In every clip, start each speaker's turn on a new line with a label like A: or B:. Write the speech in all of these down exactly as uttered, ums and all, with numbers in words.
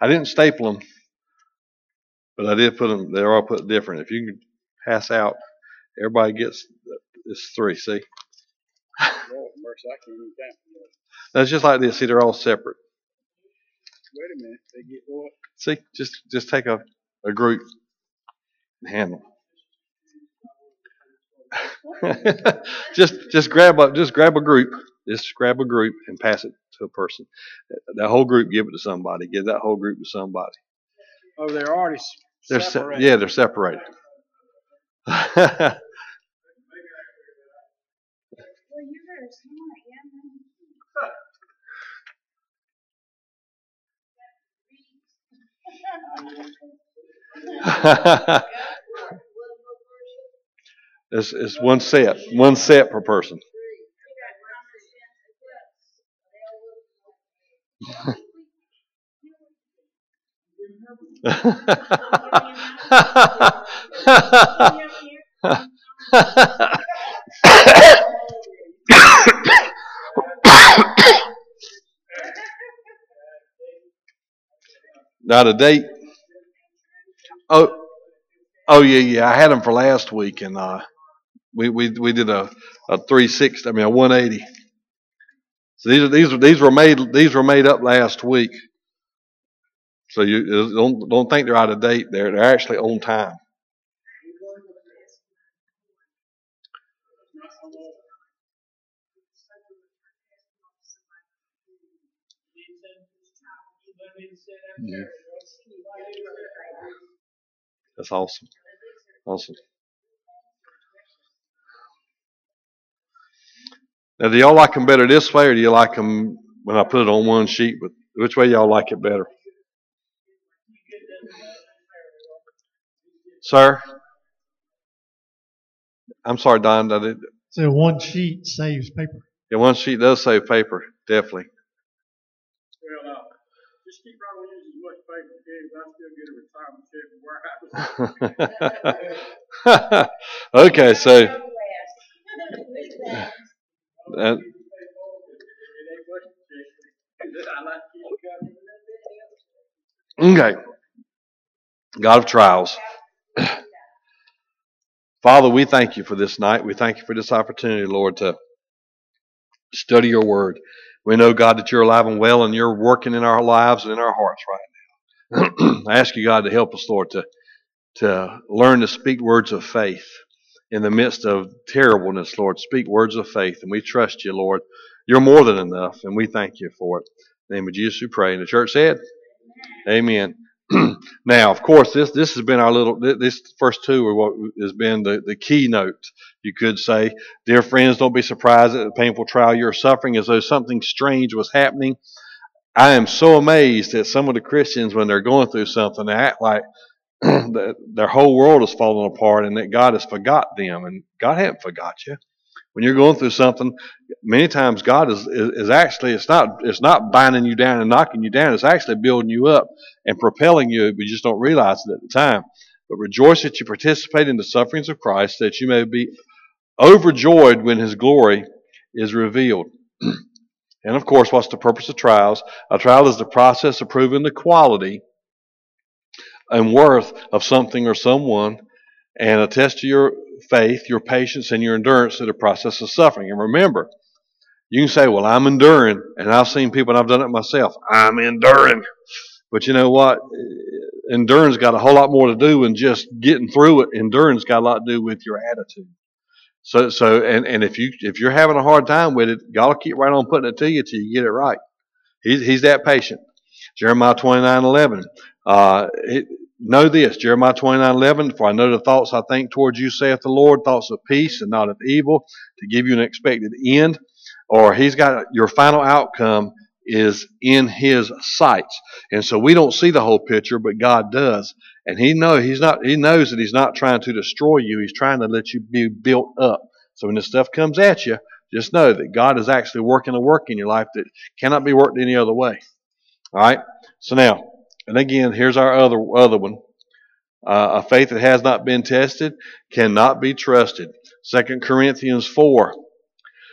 A: I didn't staple them, but I did put them. They're all put different. If you can pass out, everybody gets this three. See,
B: Lord mercy, I can't even count.
A: that's just like this. See, they're all separate.
B: Wait a minute, they get what?
A: See, just just take a, a group and handle. just just grab a just grab a group. Just grab a group and pass it to a person. That whole group, give it to somebody. Give that whole group to somebody.
B: Oh, they're already
A: They're
B: separated.
A: Se- yeah, they're separated. it's, it's one set, one set per person. Now the date. Oh, oh yeah, yeah. I had them for last week, and uh, we we we did a a three sixty. I mean a one eighty. So these are these these were made these were made up last week. So you don't don't think they're out of date. They're they're actually on time. Yeah. That's awesome. Awesome. Now, do y'all like them better this way, or do you like them when I put it on one sheet? But which way y'all like it better, sir? I'm sorry, Don. I did.
C: So one sheet saves paper.
A: Yeah, one sheet does save paper, definitely.
B: Well, uh, just keep right on using as much paper as I still get a retirement check from warehouse.
A: Okay, so that, okay, God of trials. Father, we thank you for this night. We thank you for this opportunity, Lord, to study your word. We know, God, that you're alive and well and you're working in our lives and in our hearts right now. I ask you, God, to help us, Lord, to, to learn to speak words of faith in the midst of terribleness, Lord. Speak words of faith, and we trust you, Lord. You're more than enough, and we thank you for it. In the name of Jesus, we pray. And the church said, amen. Now, of course, this this has been our little, this first two are what has been the, the keynote, you could say. Dear friends, don't be surprised at the painful trial you're suffering as though something strange was happening. I am so amazed at some of the Christians when they're going through something, they act like their whole world is falling apart and that God has forgot them. And God hasn't forgot you. When you're going through something, many times God is, is, is actually, it's not it's not binding you down and knocking you down. It's actually building you up and propelling you, but you just don't realize it at the time. But rejoice that you participate in the sufferings of Christ, that you may be overjoyed when his glory is revealed. And of course, what's the purpose of trials? A trial is the process of proving the quality and worth of something or someone, and a test to your faith, your patience, and your endurance through the process of suffering. And remember, you can say, well, I'm enduring, and I've seen people, and I've done it myself. I'm enduring. But you know what? Endurance got a whole lot more to do than just getting through it. Endurance got a lot to do with your attitude. So, so, and, and if you if you're having a hard time with it, God will keep right on putting it to you till you get it right. He's He's that patient. Jeremiah twenty-nine eleven. Uh, it, know this, Jeremiah twenty-nine eleven. For I know the thoughts I think towards you, saith the Lord, thoughts of peace and not of evil, to give you an expected end. Or He's got your final outcome is in His sights, and so we don't see the whole picture, but God does. And he know he's not. He knows that he's not trying to destroy you. He's trying to let you be built up. So when this stuff comes at you, just know that God is actually working a work in your life that cannot be worked any other way. All right. So now, and again, here's our other other one. Uh, a faith that has not been tested cannot be trusted. Second Corinthians four.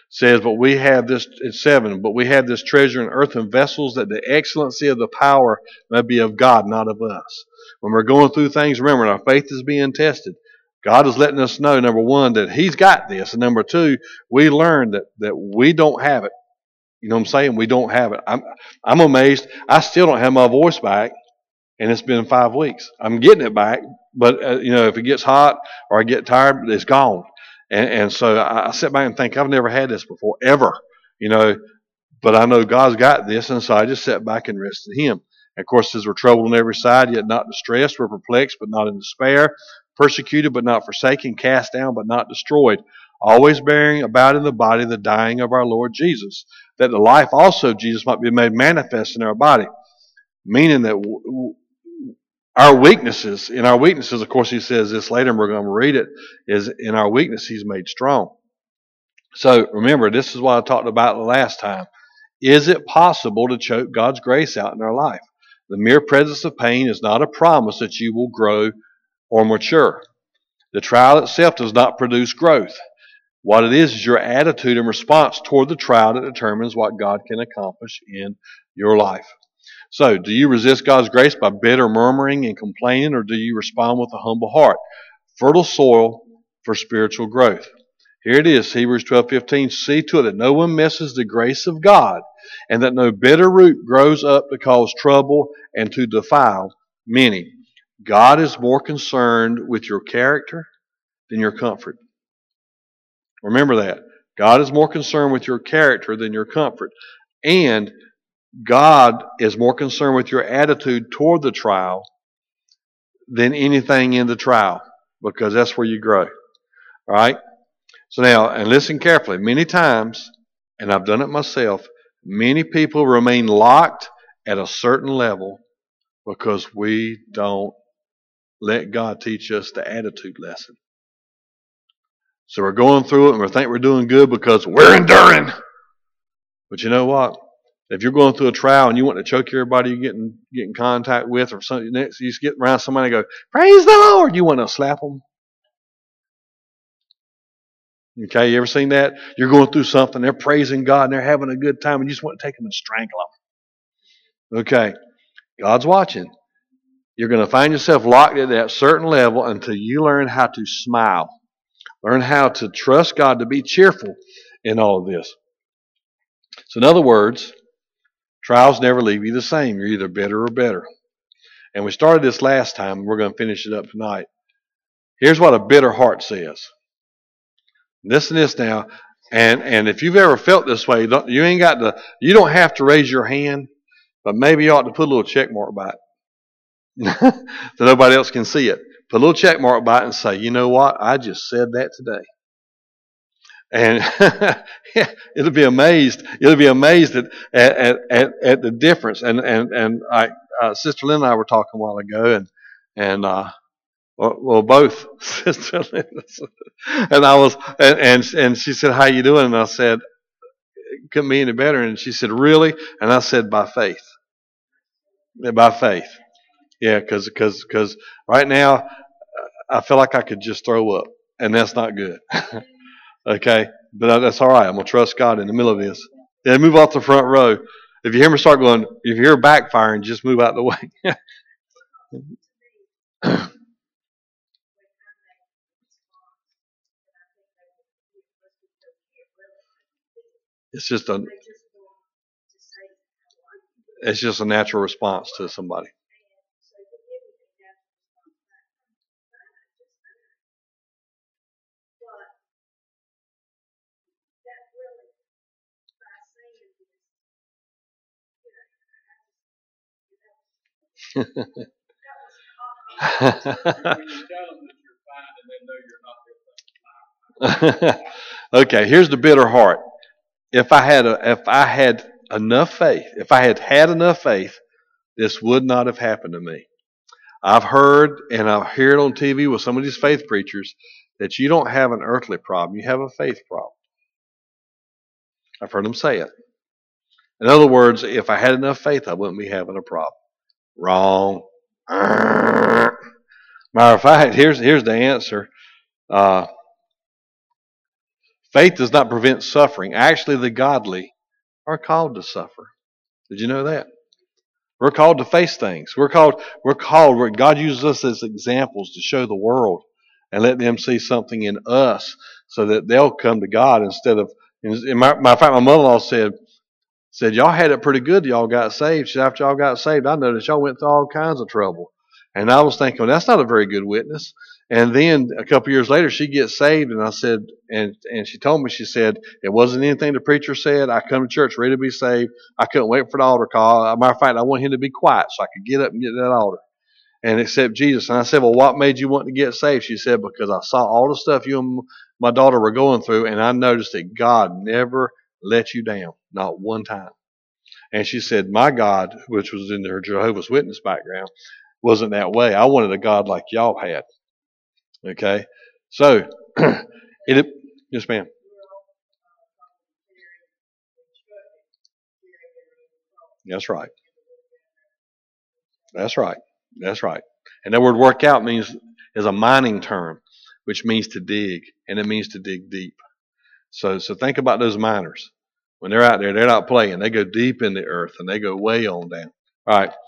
A: says, but we have this, it's seven, but we have this treasure in earthen vessels, that the excellency of the power may be of God, not of us. When we're going through things, remember, our faith is being tested. God is letting us know, number one, that He's got this. And number two, we learn that, that we don't have it. You know what I'm saying? We don't have it. I'm, I'm amazed. I still don't have my voice back, and it's been five weeks. I'm getting it back, but, uh, you know, if it gets hot or I get tired, it's gone. And, and so I, I sit back and think, I've never had this before, ever. You know, but I know God's got this, and so I just sat back and rested in Him. And of course, as we're troubled on every side, yet not distressed, we're perplexed, but not in despair, persecuted, but not forsaken, cast down, but not destroyed, always bearing about in the body the dying of our Lord Jesus, that the life also of Jesus might be made manifest in our body. Meaning that w- w- our weaknesses, in our weaknesses, of course, He says this later, and we're going to read it, is in our weakness He's made strong. So remember, this is what I talked about the last time. Is it possible to choke God's grace out in our life? The mere presence of pain is not a promise that you will grow or mature. The trial itself does not produce growth. What it is is your attitude and response toward the trial that determines what God can accomplish in your life. So, do you resist God's grace by bitter murmuring and complaining, or do you respond with a humble heart? Fertile soil for spiritual growth. Here it is, Hebrews twelve fifteen. See to it that no one misses the grace of God, and that no bitter root grows up to cause trouble and to defile many. God is more concerned with your character than your comfort. Remember that. God is more concerned with your character than your comfort. And God is more concerned with your attitude toward the trial than anything in the trial, because that's where you grow. All right? So now, and listen carefully, many times, and I've done it myself, many people remain locked at a certain level because we don't let God teach us the attitude lesson. So we're going through it and we think we're doing good because we're enduring. But you know what? If you're going through a trial and you want to choke everybody you get in, get in contact with, or something next, you just get around somebody and go, praise the Lord, you want to slap them. Okay, you ever seen that? You're going through something, they're praising God and they're having a good time, and you just want to take them and strangle them. Okay, God's watching. You're going to find yourself locked at that certain level until you learn how to smile. Learn how to trust God, to be cheerful in all of this. So in other words, trials never leave you the same. You're either better or better. And we started this last time, and we're going to finish it up tonight. Here's what a bitter heart says. Listen to this now. And and if you've ever felt this way, don't, you ain't got to, you don't have to raise your hand, but maybe you ought to put a little check mark by it. So nobody else can see it. Put a little check mark by it and say, you know what? I just said that today. And it'll be amazed. You'll be amazed at at, at, at the difference. And and and I, uh, Sister Lynn and I were talking a while ago, and and uh, well, well, both Sister Lynn and I was, and, and and she said, "How you doing?" And I said, "Couldn't be any better." And she said, "Really?" And I said, "By faith, by faith, yeah, because because because right now I feel like I could just throw up, and that's not good." Okay, but that's all right. I'm going to trust God in the middle of this. Yeah, move off the front row. If you hear me start going, if you hear backfiring, just move out the way. It's just a, it's just a natural response to somebody.
B: When you tell them that you're fine and they know you're not, they're thinking,
A: Okay, here's the bitter heart. If I had a, if I had enough faith, if I had had enough faith, this would not have happened to me. I've heard, and I hear it on T V with some of these faith preachers, that you don't have an earthly problem, you have a faith problem. I've heard them say it. In other words, if I had enough faith, I wouldn't be having a problem. Wrong. Matter of fact, here's here's the answer. Uh, Faith does not prevent suffering. Actually, the godly are called to suffer. Did you know that? We're called to face things. We're called, we're called, God uses us as examples to show the world and let them see something in us so that they'll come to God instead of, in my, matter of fact, my mother-in-law said, said, y'all had it pretty good. Y'all got saved. She said, after y'all got saved, I noticed y'all went through all kinds of trouble. And I was thinking, well, that's not a very good witness. And then a couple years later, she gets saved, and I said, and and she told me, she said, it wasn't anything the preacher said. I come to church ready to be saved. I couldn't wait for the altar call. As a matter of fact, I wanted him to be quiet so I could get up and get to that altar and accept Jesus. And I said, well, what made you want to get saved? She said, because I saw all the stuff you and my daughter were going through, and I noticed that God never let you down, not one time. And she said, my God, which was in her Jehovah's Witness background, wasn't that way. I wanted a God like y'all had. Okay? So, it, yes, ma'am. That's right. That's right. That's right. And that word work out means, is a mining term, which means to dig, and it means to dig deep. So, so think about those miners. When they're out there, they're not playing. They go deep in the earth, and they go way on down. All right.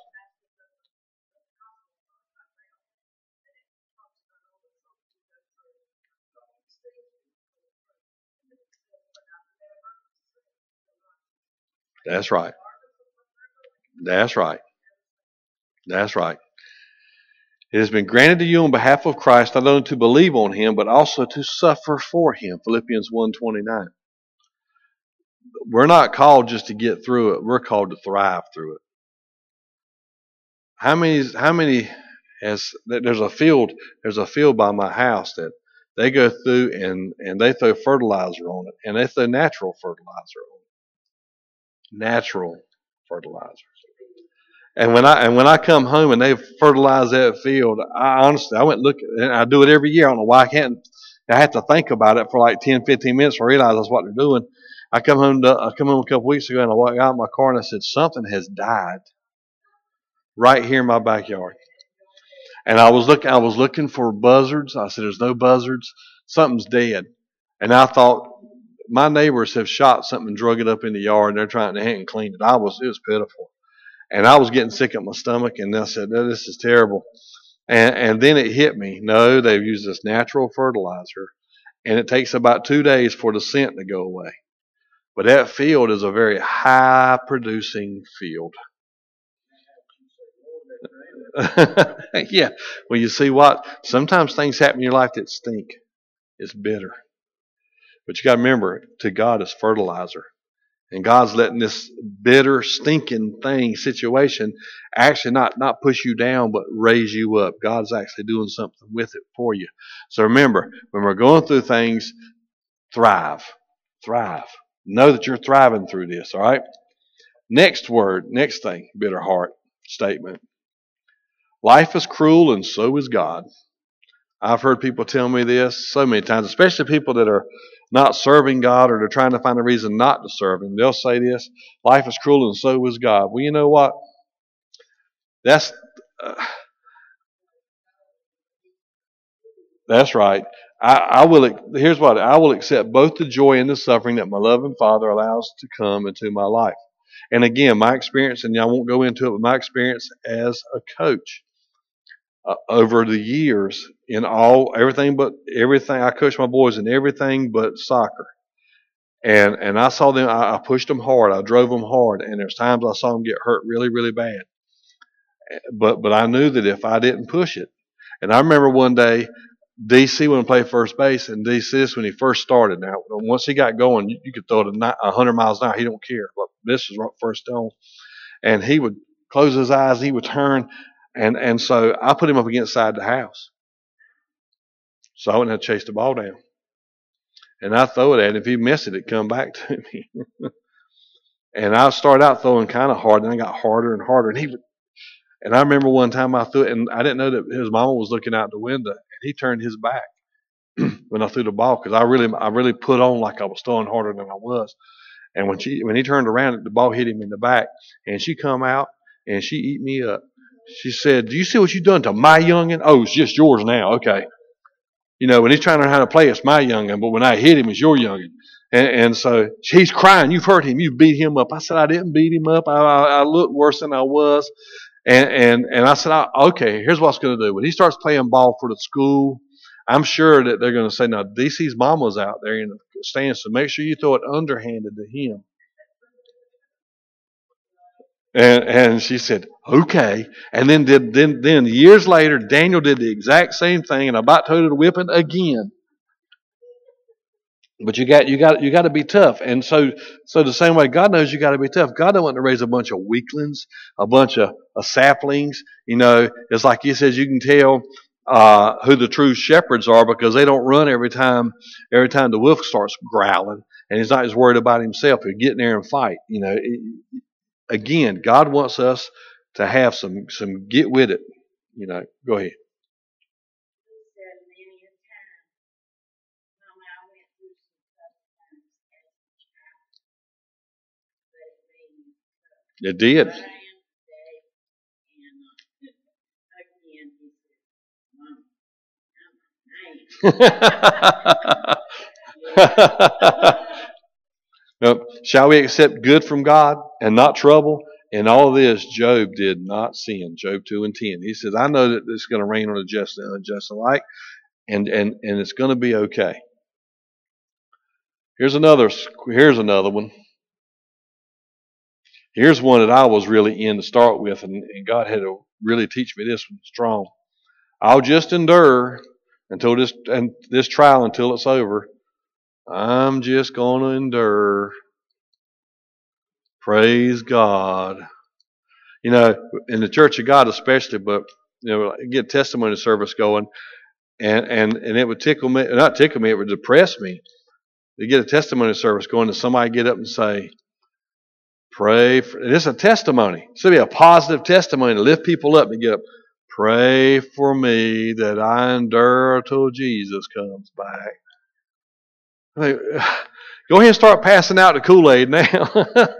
A: That's right. That's right. That's right. It has been granted to you on behalf of Christ not only to believe on him, but also to suffer for him. Philippians one twenty-nine. We're not called just to get through it. We're called to thrive through it. How many, how many has, there's a field, there's a field by my house that they go through and, and they throw fertilizer on it, and they throw natural fertilizer on it. Natural fertilizer. And when I and when I come home and they fertilize that field, I honestly I went look and I do it every year. I don't know why I can't. I have to think about it for like ten, fifteen minutes to realize that's what they're doing. I come home to, I come home a couple weeks ago and I walked out in my car and I said something has died right here in my backyard. And I was looking I was looking for buzzards. I said there's no buzzards. Something's dead. And I thought my neighbors have shot something and drug it up in the yard and they're trying to hand clean it. I was it was pitiful. And I was getting sick at my stomach, and I said, no, this is terrible. And, and then it hit me. No, they've used this natural fertilizer, and it takes about two days for the scent to go away. But that field is a very high-producing field. Yeah. Well, you see what? Sometimes things happen in your life that stink. It's bitter. But you got to remember, to God is fertilizer. And God's letting this bitter, stinking thing, situation, actually not, not push you down, but raise you up. God's actually doing something with it for you. So remember, when we're going through things, thrive. Thrive. Know that you're thriving through this, all right? Next word, next thing, bitter heart statement. Life is cruel and so is God. I've heard people tell me this so many times, especially people that are not serving God or they're trying to find a reason not to serve Him. They'll say this, life is cruel and so is God. Well, you know what? That's uh, that's right. I, I will. Here's what I will accept: both the joy and the suffering that my loving Father allows to come into my life. And again, my experience, and I won't go into it, but my experience as a coach uh, over the years in all everything but everything. I coached my boys in everything but soccer. And and I saw them, I, I pushed them hard. I drove them hard. And there's times I saw them get hurt really, really bad. But but I knew that if I didn't push it. And I remember one day, D C went to play first base. And D C, this when he first started. Now, once he got going, you, you could throw it at one hundred miles an hour. He don't care. But this is right first on. And he would close his eyes. He would turn. And, and so I put him up against the side of the house. So I wouldn't have to chase the ball down. And I throw it at him. If he missed it, it'd come back to me. And I started out throwing kind of hard, and I got harder and harder. And he would, and I remember one time I threw it, and I didn't know that his mama was looking out the window, and he turned his back when I threw the ball because I really, I really put on like I was throwing harder than I was. And when she, when he turned around, the ball hit him in the back, and she come out and she eat me up. She said, "Do you see what you done to my youngin'? Oh, it's just yours now, okay." You know, when he's trying to learn how to play, it's my youngin, but when I hit him, it's your youngin. And, and so he's crying. You've hurt him. You beat him up. I said, I didn't beat him up. I, I, I looked worse than I was. And and, and I said, okay, here's what I was going to do. When he starts playing ball for the school, I'm sure that they're going to say, now, D C's mama's out there in the stands, so make sure you throw it underhanded to him. And and she said, okay. And then did then then years later, Daniel did the exact same thing, and I about told her to whip it again. But you got you got you got to be tough, and so so the same way God knows you got to be tough. God don't want to raise a bunch of weaklings, a bunch of, of saplings. You know, it's like He says you can tell uh, who the true shepherds are because they don't run every time every time the wolf starts growling, and he's not just worried about himself. He'll get in there and fight. You know, it, again, God wants us to have some some get with it. You know, go ahead. It did. Now, shall we accept good from God and not trouble? In all this, Job did not sin. Job two and ten. He says, I know that it's going to rain on the just and unjust alike, and, and, and it's going to be okay. Here's another, here's another one. Here's one that I was really in to start with, and, and God had to really teach me this one strong. I'll just endure until this and this trial until it's over. I'm just going to endure. Praise God. You know, in the Church of God especially, but you know, get testimony service going, and and and it would tickle me, not tickle me, it would depress me to get a testimony service going, and somebody get up and say, pray for, and it's a testimony. It's going to be a positive testimony to lift people up and get up. Pray for me that I endure till Jesus comes back. I mean, go ahead and start passing out the Kool-Aid now.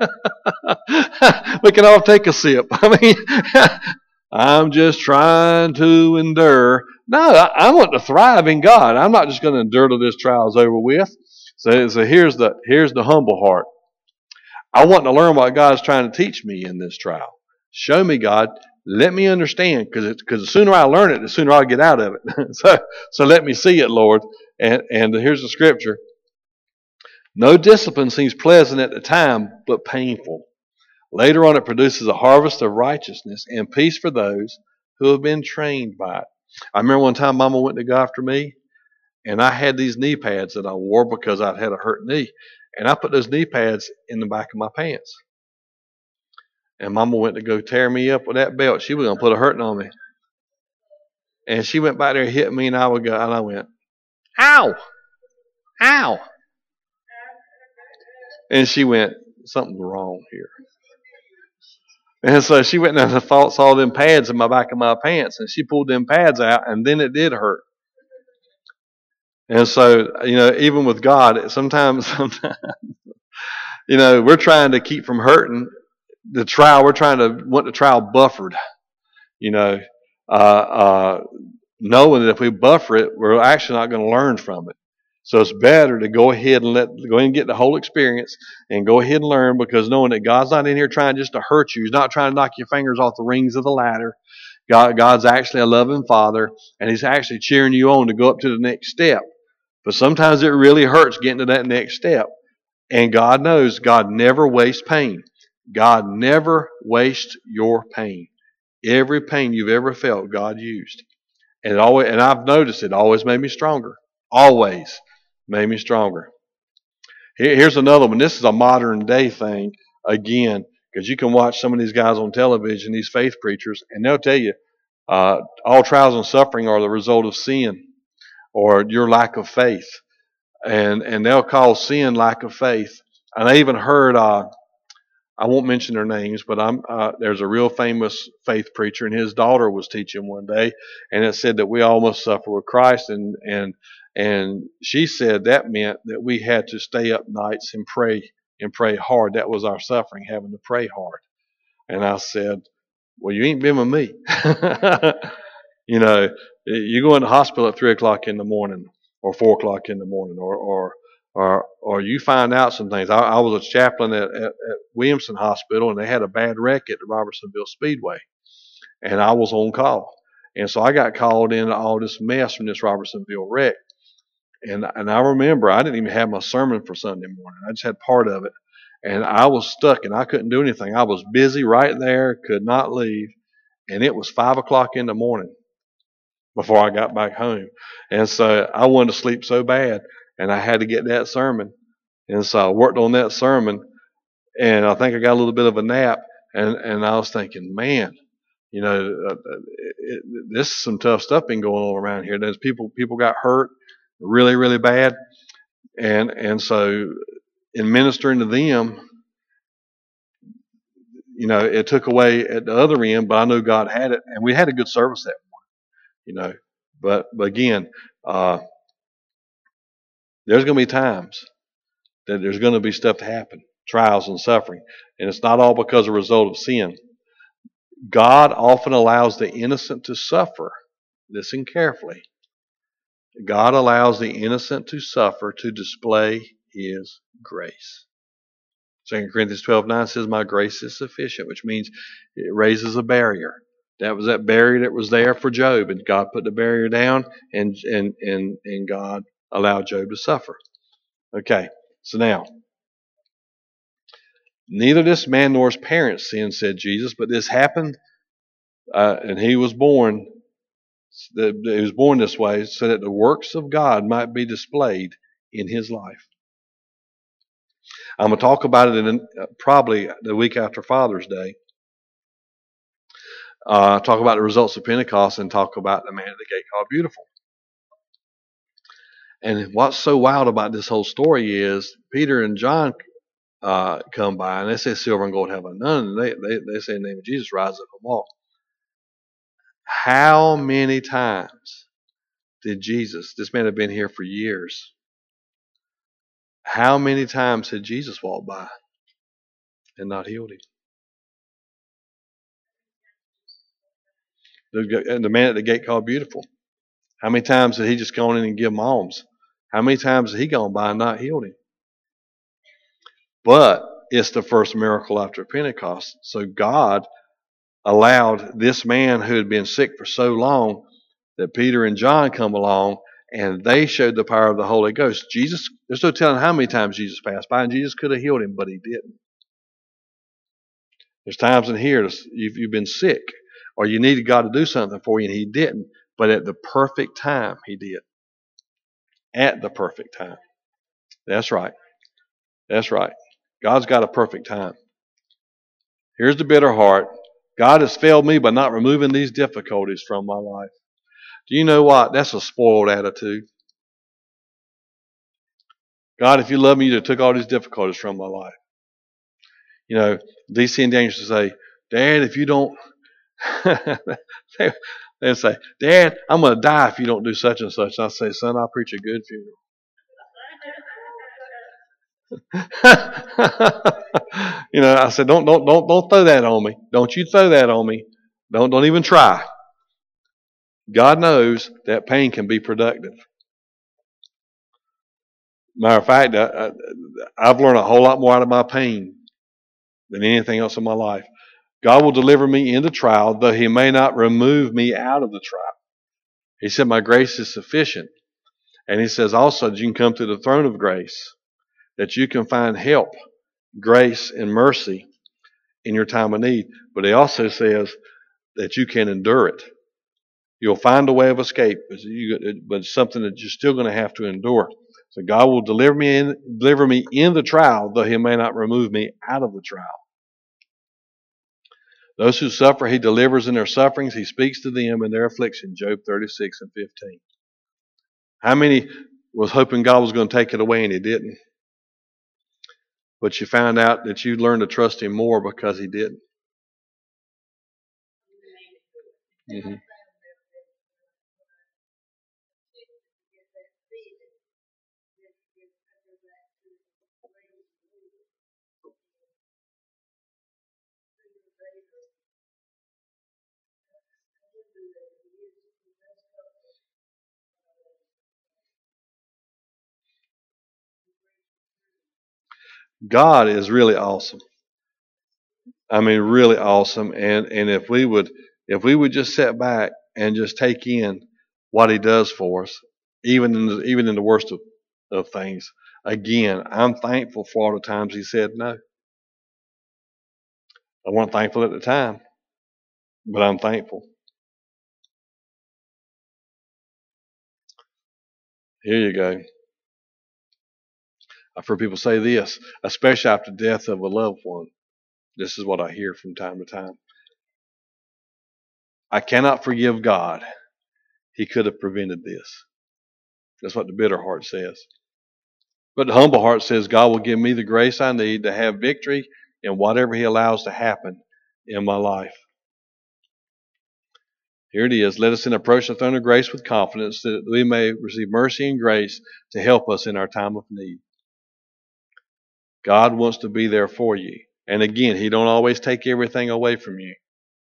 A: We can all take a sip. I mean, I'm just trying to endure. No, I, I want to thrive in God. I'm not just going to endure till this trial is over with. So, so here's the here's the humble heart. I want to learn what God's trying to teach me in this trial. Show me, God. Let me understand, because because the sooner I learn it, the sooner I'll get out of it. so so let me see it, Lord. And and here's the scripture. No discipline seems pleasant at the time, but painful. Later on, it produces a harvest of righteousness and peace for those who have been trained by it. I remember one time Mama went to go after me, and I had these knee pads that I wore because I'd had a hurt knee. And I put those knee pads in the back of my pants. And Mama went to go tear me up with that belt. She was going to put a hurting on me. And she went back there and hit me, and I would go, and I went, ow, ow. And she went, something's wrong here. And so she went down and saw them pads in my back of my pants, and she pulled them pads out, and then it did hurt. And so, you know, even with God, sometimes, sometimes, you know, we're trying to keep from hurting the trial. We're trying to want the trial buffered, you know, uh, uh, knowing that if we buffer it, we're actually not going to learn from it. So it's better to go ahead and let go ahead and get the whole experience and go ahead and learn, because knowing that God's not in here trying just to hurt you. He's not trying to knock your fingers off the rings of the ladder. God, God's actually a loving Father, and He's actually cheering you on to go up to the next step. But sometimes it really hurts getting to that next step. And God knows God never wastes pain. God never wastes your pain. Every pain you've ever felt, God used. And it always, and I've noticed it always made me stronger. Always made me stronger. Here, here's another one. This is a modern day thing again, because you can watch some of these guys on television, these faith preachers, and they'll tell you uh, all trials and suffering are the result of sin or your lack of faith. And and they'll call sin lack of faith. And I even heard, uh, I won't mention their names, but I'm uh, there's a real famous faith preacher, and his daughter was teaching one day, and it said that we all must suffer with Christ, and and and she said that meant that we had to stay up nights and pray and pray hard. That was our suffering, having to pray hard. And I said, well, you ain't been with me. You know, you go in the hospital at three o'clock in the morning, or four o'clock in the morning, or or or or you find out some things. I, I was a chaplain at, at, at Williamson Hospital, and they had a bad wreck at the Robertsonville Speedway, and I was on call, and so I got called into all this mess from this Robertsonville wreck, and and I remember I didn't even have my sermon for Sunday morning. I just had part of it, and I was stuck, and I couldn't do anything. I was busy right there, could not leave, and it was five o'clock in the morning before I got back home. And so I wanted to sleep so bad, and I had to get that sermon. And so I worked on that sermon, and I think I got a little bit of a nap, and, and I was thinking, man, you know, uh, it, it, this is some tough stuff been going on around here. There's people, people got hurt really, really bad. And, and so in ministering to them, you know, it took away at the other end, but I knew God had it, and we had a good service that morning, you know. But, but again, uh, there's going to be times that there's going to be stuff to happen, trials and suffering. And it's not all because of a result of sin. God often allows the innocent to suffer. Listen carefully. God allows the innocent to suffer to display His grace. Second Corinthians twelve nine says, my grace is sufficient, which means it raises a barrier. That was that barrier that was there for Job, and God put the barrier down, and and and, and God allowed Job to suffer. Okay, so now, neither this man nor his parents sinned, said Jesus, but this happened, uh, and he was born, he was born this way, so that the works of God might be displayed in his life. I'm going to talk about it in uh, probably the week after Father's Day. Uh, talk about the results of Pentecost and talk about the man at the gate called Beautiful. And what's so wild about this whole story is Peter and John uh, come by and they say, silver and gold have I none. And they, they, they say in the name of Jesus, rise up and walk. How many times did Jesus, this man had been here for years, how many times had Jesus walked by and not healed him? The, the man at the gate called Beautiful. How many times did he just go in and give him alms? How many times had he gone by and not healed him? But it's the first miracle after Pentecost. So God allowed this man who had been sick for so long that Peter and John come along and they showed the power of the Holy Ghost. Jesus, there's no telling how many times Jesus passed by, and Jesus could have healed him, but he didn't. There's times in here you've, you've been sick or you needed God to do something for you, and he didn't. But at the perfect time, he did. At the perfect time. That's right. That's right. God's got a perfect time. Here's the bitter heart. God has failed me by not removing these difficulties from my life. Do you know what? That's a spoiled attitude. God, if you love me, you'd have took all these difficulties from my life. You know, D C and Daniel used to say, Dad, if you don't, they'd say, Dad, I'm going to die if you don't do such and such. And I'd say, son, I'll preach a good funeral. You know, I said, don't, don't, don't, don't throw that on me. Don't you throw that on me. Don't, don't even try. God knows that pain can be productive. Matter of fact, I, I've learned a whole lot more out of my pain than anything else in my life. God will deliver me in the trial, though he may not remove me out of the trial. He said, my grace is sufficient. And he says also that you can come to the throne of grace, that you can find help, grace, and mercy in your time of need. But he also says that you can endure it. You'll find a way of escape, but it's something that you're still going to have to endure. So God will deliver me in, deliver me in the trial, though he may not remove me out of the trial. Those who suffer, he delivers in their sufferings. He speaks to them in their affliction. Job thirty-six and fifteen. How many was hoping God was going to take it away and he didn't? But you found out that you learned to trust him more because he didn't. Mm-hmm. God is really awesome. I mean, really awesome. And and if we would if we would just sit back and just take in what He does for us, even in the, even in the worst of, of things. Again, I'm thankful for all the times He said no. I wasn't thankful at the time, but I'm thankful. Here you go. I've heard people say this, especially after death of a loved one. This is what I hear from time to time. I cannot forgive God. He could have prevented this. That's what the bitter heart says. But the humble heart says, God will give me the grace I need to have victory in whatever He allows to happen in my life. Here it is. Let us then approach the throne of grace with confidence that we may receive mercy and grace to help us in our time of need. God wants to be there for you. And again, He don't always take everything away from you.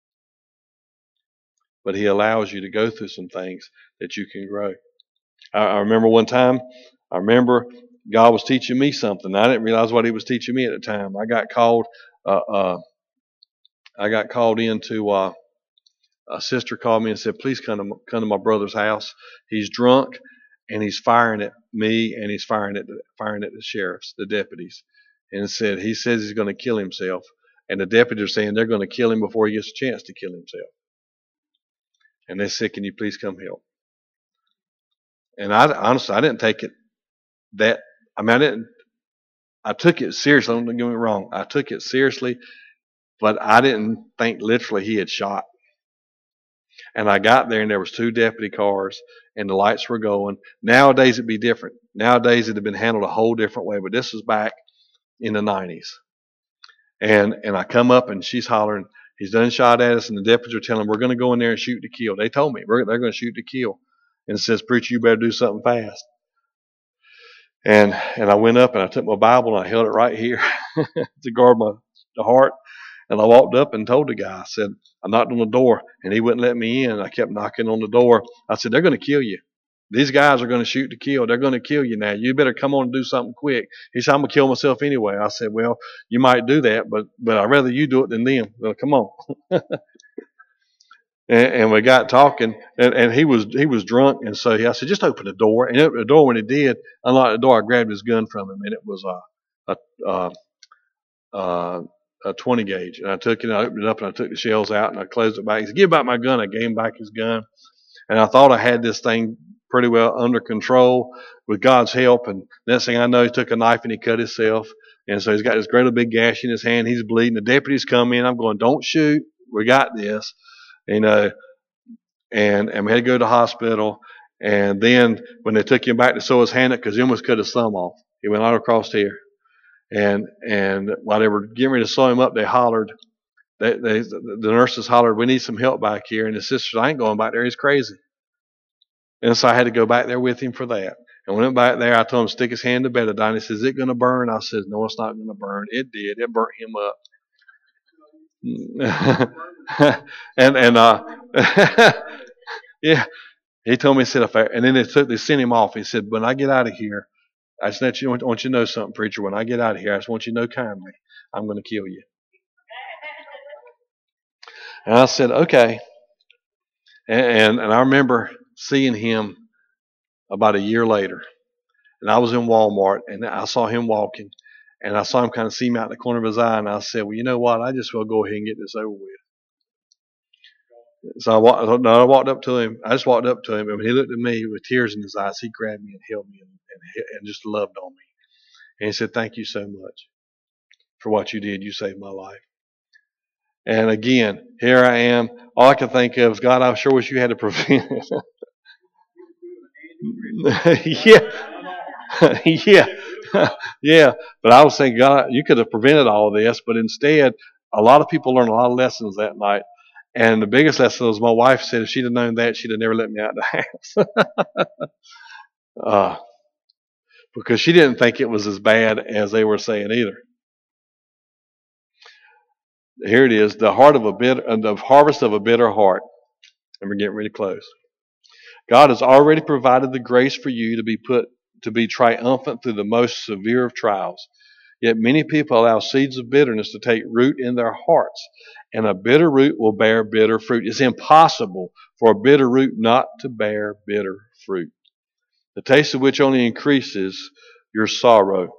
A: But He allows you to go through some things that you can grow. I, I remember one time, I remember God was teaching me something. I didn't realize what He was teaching me at the time. I got called, uh, uh, I got called into, uh, a sister called me and said, please come to, come to my brother's house. He's drunk and he's firing at me and he's firing at the, firing at the sheriffs, the deputies. And said, he says he's going to kill himself. And the deputies are saying they're going to kill him before he gets a chance to kill himself. And they said, can you please come help? And I honestly, I didn't take it that, I mean, I didn't, I took it seriously. Don't get me wrong. I took it seriously, but I didn't think literally he had shot. And I got there and there was two deputy cars and the lights were going. Nowadays it'd be different. Nowadays it'd have been handled a whole different way, but this was back in the nineties. And, and I come up and she's hollering, he's done shot at us, and the deputies are telling him, we're going to go in there and shoot to kill. They told me, we're, they're going to shoot to kill. And it says, preacher, you better do something fast. And, and I went up and I took my Bible and I held it right here to guard my the heart. And I walked up and told the guy, I said, I knocked on the door and he wouldn't let me in. I kept knocking on the door. I said, they're going to kill you. These guys are going to shoot to kill. They're going to kill you now. You better come on and do something quick. He said, I'm going to kill myself anyway. I said, well, you might do that, but, but I'd rather you do it than them. Well, come on. and, and we got talking and, and he was, he was drunk. And so he, I said, just open the door. And he opened the door. When he did, unlocked the door, I grabbed his gun from him and it was a, a, a, a a twenty gauge, and I took it, and I opened it up, and I took the shells out, and I closed it back. He said, give back my gun. I gave him back his gun, and I thought I had this thing pretty well under control with God's help, and next thing I know, he took a knife and he cut himself, and so he's got this great big gash in his hand. He's bleeding. The deputies come in. I'm going, don't shoot. We got this, you know, and, and we had to go to the hospital, and then when they took him back to sew his hand up, because he almost cut his thumb off. He went all across here. And and while they were getting ready to sew him up, they hollered. They, they, the nurses hollered, we need some help back here. And the sisters, I ain't going back there. He's crazy. And so I had to go back there with him for that. And when I went back there, I told him to stick his hand to betadine. He says, is it going to burn? I said, no, it's not going to burn. It did. It burnt him up. and and uh, yeah, he told me, he said, if I, and then they took, they sent him off. He said, when I get out of here, I just want you, I want you to know something, preacher. When I get out of here, I just want you to know kindly, I'm going to kill you. And I said, okay. And, and, and I remember seeing him about a year later. And I was in Walmart, and I saw him walking. And I saw him kind of see me out in the corner of his eye. And I said, well, you know what? I just will go ahead and get this over with. So I walked, no, I walked up to him. I just walked up to him. And when he looked at me with tears in his eyes, he grabbed me and held me and, and, and just loved on me. And he said, thank you so much for what you did. You saved my life. And again, here I am. All I can think of is, God, I sure wish you had to prevent it. yeah. yeah. yeah. But I was saying, God, you could have prevented all of this. But instead, a lot of people learned a lot of lessons that night. And the biggest lesson was my wife said if she'd have known that, she'd have never let me out of the house. uh, because she didn't think it was as bad as they were saying either. Here it is, the heart of a bitter, the harvest of a bitter heart. And we're getting ready to close. God has already provided the grace for you to be put to be triumphant through the most severe of trials. Yet many people allow seeds of bitterness to take root in their hearts, and a bitter root will bear bitter fruit. It's impossible for a bitter root not to bear bitter fruit, the taste of which only increases your sorrow.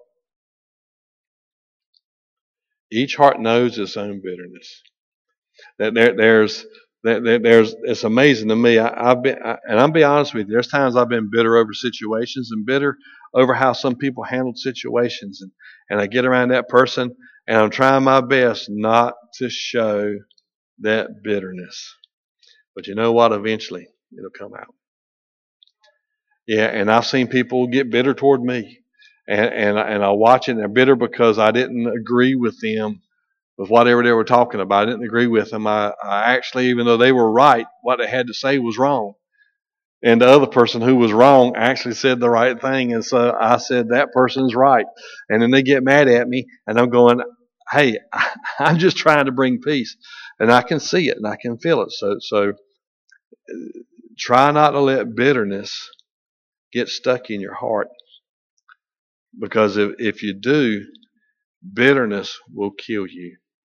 A: Each heart knows its own bitterness. That there, there's, there, there's, it's amazing to me. I, I've been, I, and I'll be honest with you. There's times I've been bitter over situations and bitter over how some people handled situations, and, and I get around that person, and I'm trying my best not to show that bitterness. But you know what? Eventually, it'll come out. Yeah, and I've seen people get bitter toward me, and and and I watch it, and they're bitter because I didn't agree with them with whatever they were talking about. I didn't agree with them. I, I actually, even though they were right, what they had to say was wrong. And the other person who was wrong actually said the right thing. And so I said, that person's right. And then they get mad at me, and I'm going, hey, I'm just trying to bring peace. And I can see it and I can feel it. So, so try not to let bitterness get stuck in your heart. Because if, if you do, bitterness will kill you.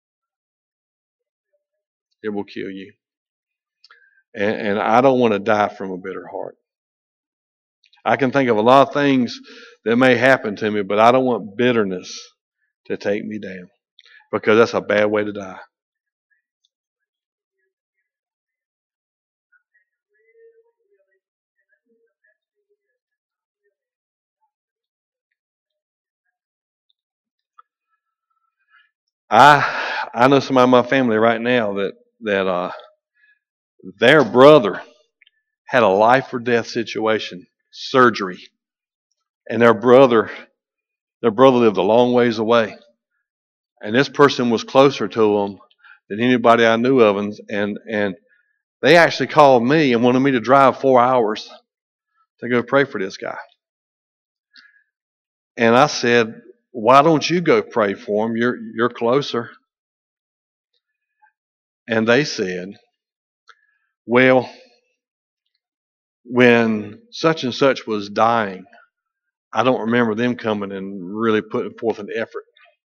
A: It will kill you. And, and I don't want to die from a bitter heart. I can think of a lot of things that may happen to me, but I don't want bitterness to take me down, because that's a bad way to die. I I know somebody in my family right now that that uh, their brother had a life or death situation, surgery, and their brother their brother lived a long ways away, and this person was closer to them than anybody I knew of, and and and they actually called me and wanted me to drive four hours to go pray for this guy. And I said, why don't you go pray for him? You're you're closer. And they said, well, when such and such was dying, I don't remember them coming and really putting forth an effort.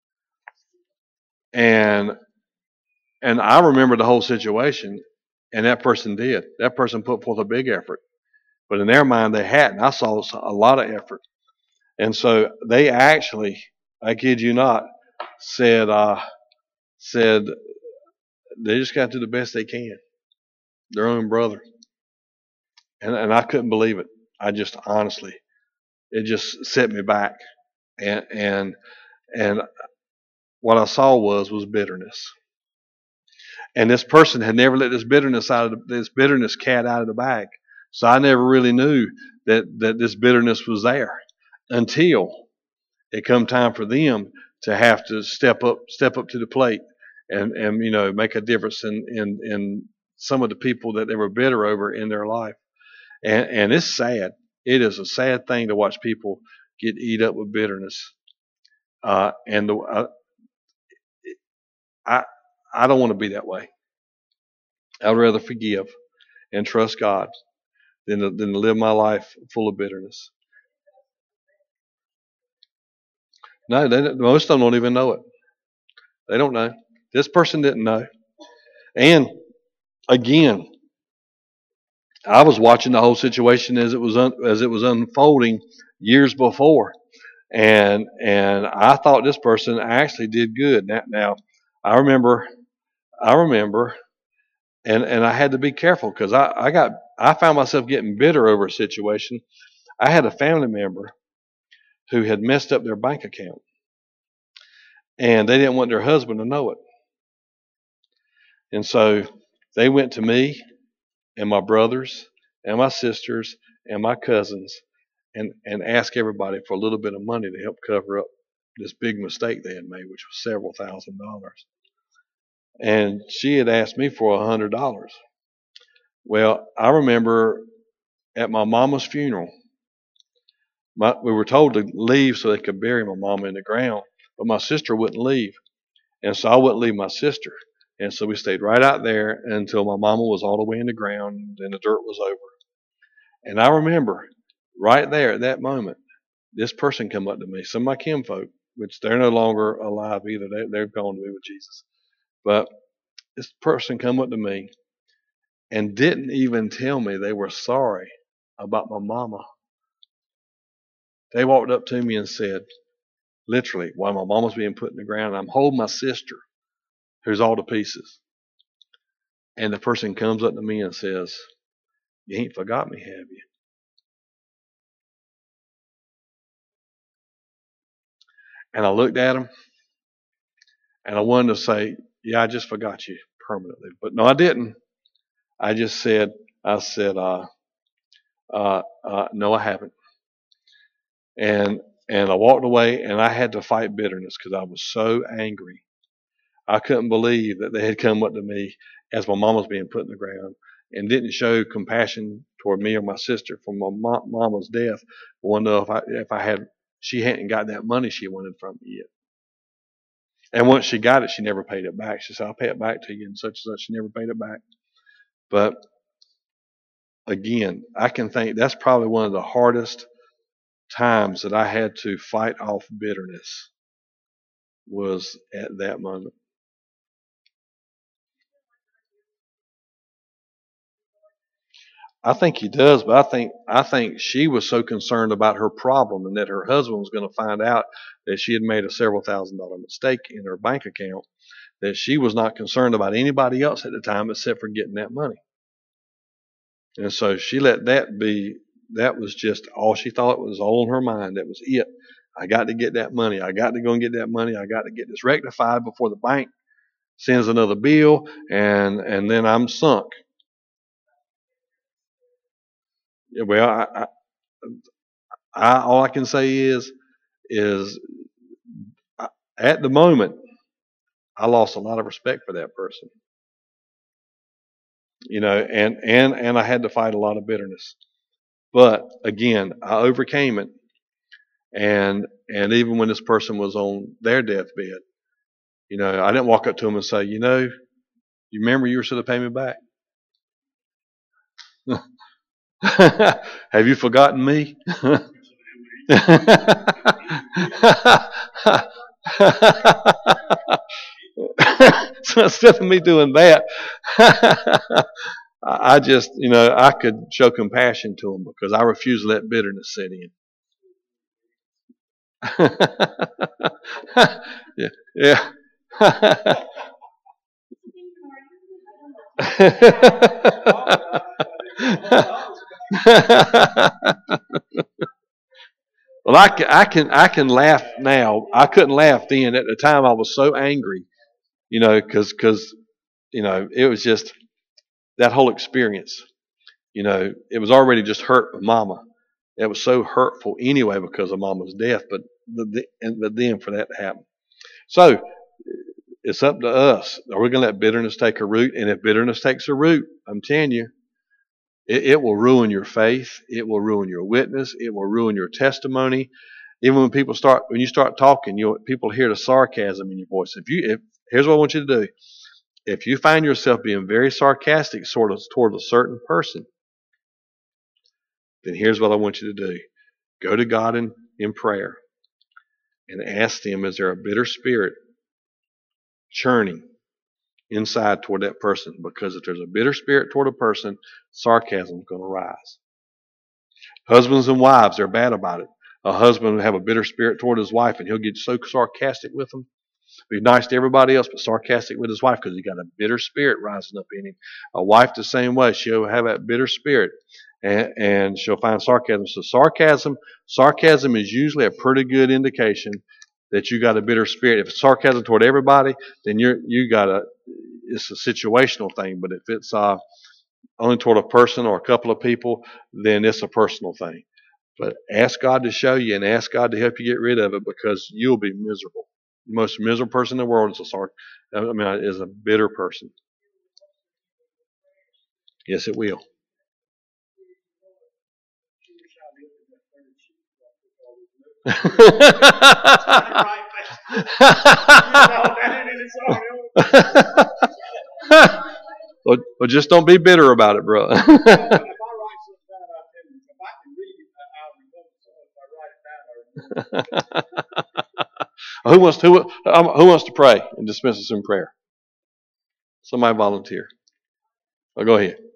A: And and I remember the whole situation, and that person did. That person put forth a big effort. But in their mind, they hadn't. I saw a lot of effort. And so they actually, I kid you not, said, uh, said they just got to do the best they can. Their own brother. And, and I couldn't believe it. I just honestly, it just set me back. And, and, and what I saw was, was bitterness. And this person had never let this bitterness out of the, this bitterness cat out of the bag. So I never really knew that, that this bitterness was there until it come time for them to have to step up, step up to the plate and, and, you know, make a difference in, in, in some of the people that they were bitter over in their life. And, and it's sad. It is a sad thing to watch people get eat up with bitterness. Uh, and the, uh, I, I don't want to be that way. I'd rather forgive and trust God than to, than to live my life full of bitterness. No, they, most of them don't even know it. They don't know. This person didn't know. And again, I was watching the whole situation as it was un, as it was unfolding years before, and and I thought this person actually did good. Now, now I remember, I remember, and and I had to be careful because I I got I found myself getting bitter over a situation. I had a family member who had messed up their bank account, and they didn't want their husband to know it, and so they went to me and my brothers and my sisters and my cousins and, and asked everybody for a little bit of money to help cover up this big mistake they had made, which was several thousand dollars. And she had asked me for a hundred dollars. Well, I remember at my mama's funeral, my, we were told to leave so they could bury my mama in the ground, but my sister wouldn't leave. And so I wouldn't leave my sister. And so we stayed right out there until my mama was all the way in the ground and the dirt was over. And I remember right there at that moment, this person come up to me, some of my kinfolk, which they're no longer alive either. They, they've gone to be with Jesus. But this person come up to me and didn't even tell me they were sorry about my mama. They walked up to me and said, literally, while my mama's being put in the ground, I'm holding my sister, who's all to pieces. And the person comes up to me and says, you ain't forgot me, have you? And I looked at him, and I wanted to say, yeah, I just forgot you permanently. But no, I didn't. I just said, I said, uh, uh, uh, no, I haven't. And and I walked away, and I had to fight bitterness because I was so angry. I couldn't believe that they had come up to me as my mom was being put in the ground and didn't show compassion toward me or my sister for my mom, mama's death. I wanted to know if I if I had she hadn't got that money she wanted from me yet. And once she got it, she never paid it back. She said, I'll pay it back to you, and such and such. She never paid it back. But again, I can think that's probably one of the hardest times that I had to fight off bitterness was at that moment. I think he does, but I think I think she was so concerned about her problem and that her husband was going to find out that she had made a several thousand dollar mistake in her bank account that she was not concerned about anybody else at the time except for getting that money. And so she let that be, that was just all she thought was all in her mind. That was it. I got to get that money. I got to go and get that money. I got to get this rectified before the bank sends another bill, and and then I'm sunk. Well, I, I, I all I can say is is I, at the moment I lost a lot of respect for that person. You know, and and and I had to fight a lot of bitterness. But again, I overcame it. And and even when this person was on their deathbed, you know, I didn't walk up to them and say, you know, you remember you were supposed to pay me back? Have you forgotten me? So instead of me doing that, I just, you know, I could show compassion to them because I refuse to let bitterness set in. yeah, yeah. Well, I can, I can, I can laugh now. I couldn't laugh then. At the time, I was so angry, you know, because, because, you know, it was just that whole experience. You know, it was already just hurt with Mama. It was so hurtful anyway because of Mama's death, but the, and but then for that to happen. So it's up to us. Are we going to let bitterness take a root? And if bitterness takes a root, I'm telling you, it, it will ruin your faith. It will ruin your witness. It will ruin your testimony. Even when people start, when you start talking, you people hear the sarcasm in your voice. If you, if here's what I want you to do: if you find yourself being very sarcastic, sort of towards a certain person, then here's what I want you to do: go to God in, in prayer and ask Him, is there a bitter spirit churning inside toward that person? Because if there's a bitter spirit toward a person, sarcasm is going to rise. Husbands and wives, they're bad about it. A husband will have a bitter spirit toward his wife, and he'll get so sarcastic with them. Be nice to everybody else, but sarcastic with his wife because he got a bitter spirit rising up in him. A wife the same way. She'll have that bitter spirit, and, and she'll find sarcasm. So sarcasm, sarcasm is usually a pretty good indication that you got a bitter spirit. If it's sarcasm toward everybody, then you're you got a it's a situational thing. But if it's uh, only toward a person or a couple of people, then it's a personal thing. But ask God to show you and ask God to help you get rid of it because you'll be miserable. The most miserable person in the world is a sarc. I mean, is a bitter person. Yes, it will. well, well, just don't be bitter about it, bro. Who wants to, who, um, who wants to pray and dismiss us in prayer? Somebody volunteer. Oh, go ahead.